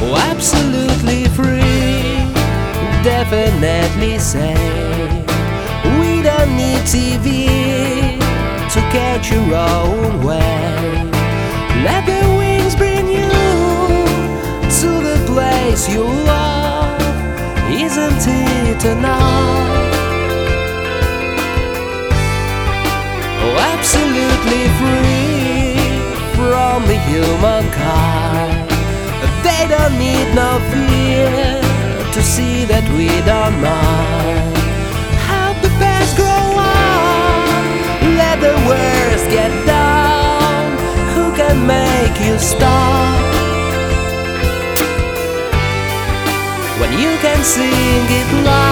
Oh, absolutely free, definitely safe. We don't need TV to catch your own way. Let the wings bring you to the place you love. Isn't it enough? Oh, absolutely free from the humankind. They don't need no fear to see that we don't mind. Help the past grow up, let the worst get down. Who can make you stop when you can sing it loud?